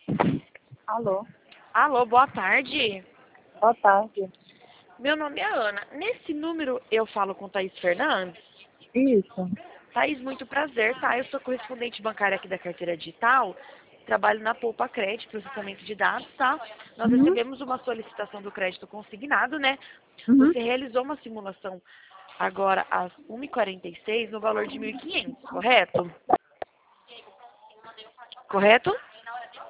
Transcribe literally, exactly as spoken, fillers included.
Alô, Alô, boa tarde. boa tarde. Meu nome é Ana. Nesse número eu falo com Thaís Fernandes. Isso. Thaís, muito prazer, tá? Eu sou correspondente bancária aqui da carteira digital. Trabalho na Poupa Crédito, processamento de dados, tá? Nós Uhum. recebemos uma solicitação do crédito consignado, né? Uhum. Você realizou uma simulação agora às uma e quarenta e seis no valor de mil e quinhentos, correto? Correto?